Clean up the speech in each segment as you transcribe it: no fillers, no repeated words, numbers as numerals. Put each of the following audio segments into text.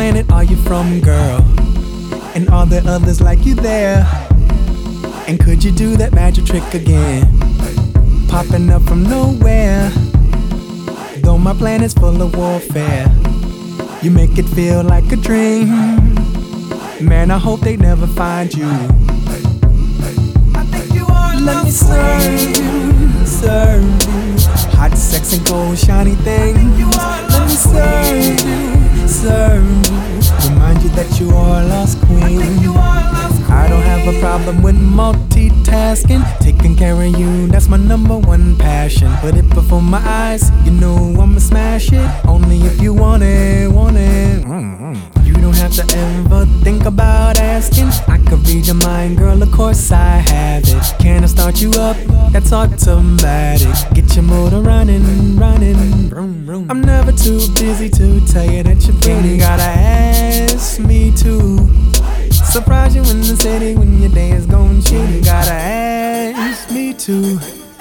planet are you from, girl? And are there others like you there? And could you do that magic trick again? Popping up from nowhere. Though my planet's full of warfare, you make it feel like a dream. Man, I hope they never find you. I think you are. Let me serve you, serve you. Hot, sex, and gold, shiny thing. Let me serve you, serve you. Remind you that you are a lost queen. I don't have a problem with multitasking. Taking care of you, that's my number one passion. Put it before my eyes, you know I'ma smash it. Only if you want it, want it. You don't have to ever think about asking. I could read your mind, girl, of course I have it. Can I start you up? That's automatic. Get your motor running, running. Vroom, vroom. I'm never too busy to tell you that you're pretty. You gotta ask me to surprise you in the city when your day is going shitty. You gotta ask me to.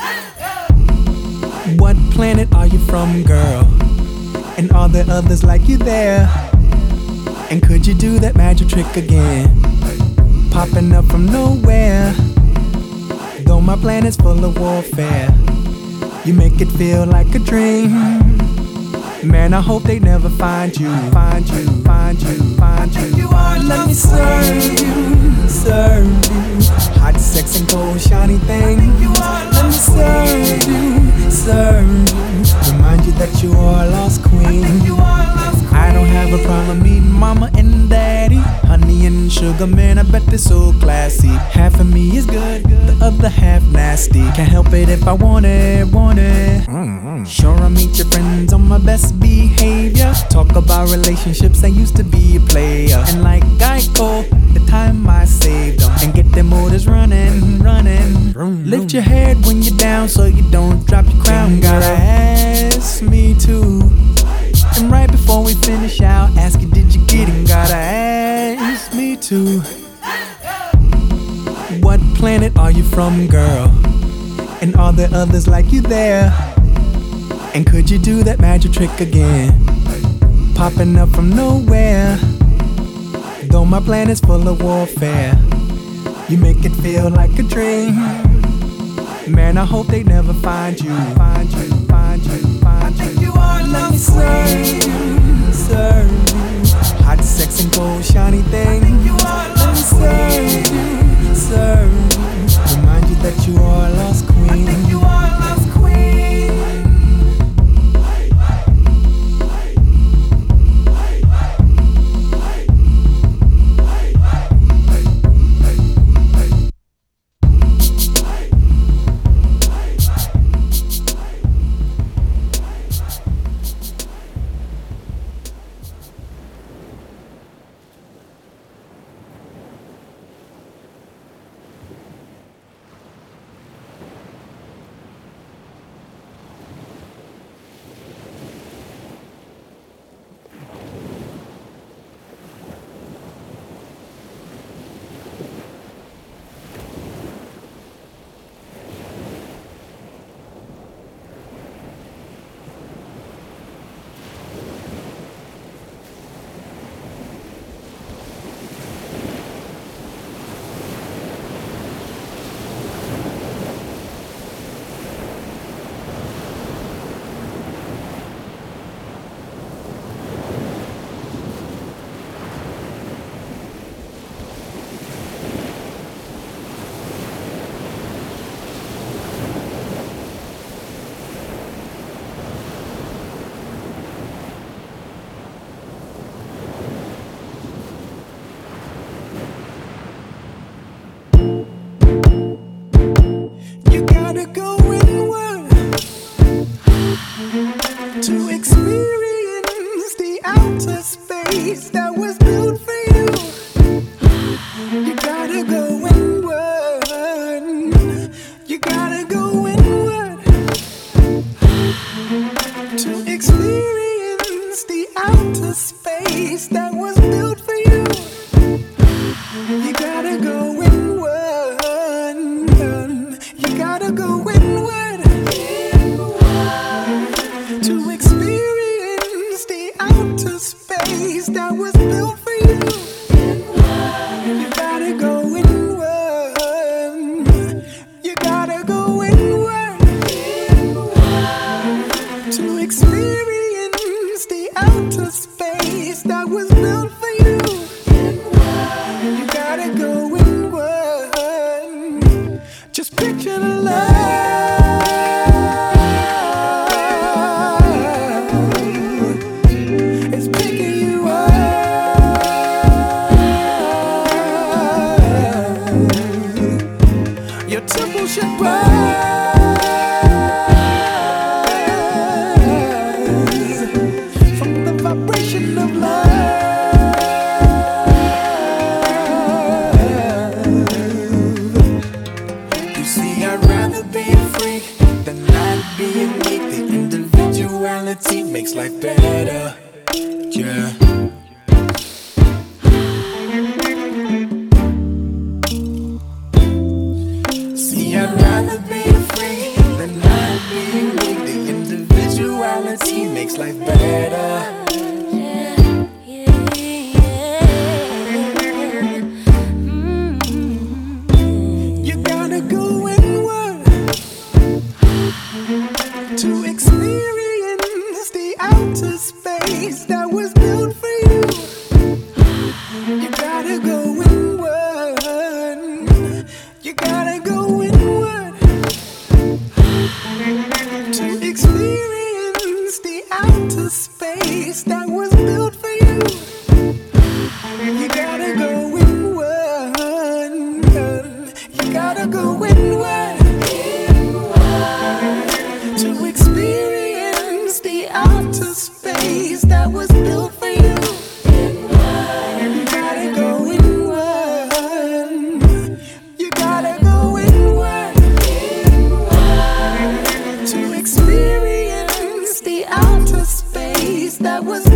What planet are you from, girl? And are there others like you there? And could you do that magic trick again? Popping up from nowhere. Though my planet's full of warfare, you make it feel like a dream. Man, I hope they never find you, find you, find you, find you. Let me serve you, serve you. Hot, sex, and gold, shiny thing. Let me serve you, serve you. Remind you that you are a lost queen. I don't have a problem meeting mama and daddy. Honey and sugar, man, I bet they're so classy. Half of me is good, the other half nasty. Can't help it if I want it, want it. Sure, I meet your friends on my best behavior. Talk about relationships, I used to be a player. And like Geico, the time I saved them. And get them motors running, running. Lift your head when you're down so you don't drop your crown. Gotta ask me to. And right before we finish, I'll ask you, did you get it? Gotta ask me to. What planet are you from, girl? And are there others like you there? And could you do that magic trick again? Popping up from nowhere. Though my planet's full of warfare, you make it feel like a dream. Man, I hope they never find you, find you, find you, find you. Let me serve you, serve you. Hot, sex, and gold, shiny thing. Let me serve you, serve you. Remind you that you are a lost queen. To experience the outer space. space that was built for you. You gotta go inward. You gotta go inward to experience the outer space that was built for you. You gotta go inward. Just picture the love. It's picking you up. Your temple should rise from the vibration of love. You see, I'd rather be a freak than not being weak. The individuality makes life better. Yeah. See, I'd rather be a freak than not being weak. The individuality makes life better. You gotta go inward to experience the outer space that was built for you. You gotta go inward. You gotta go inward to experience the outer space that was built for you. You gotta go inward. You gotta go inward to experience the outer space that was built for you. You gotta go inward. You gotta go inward to experience the outer space that was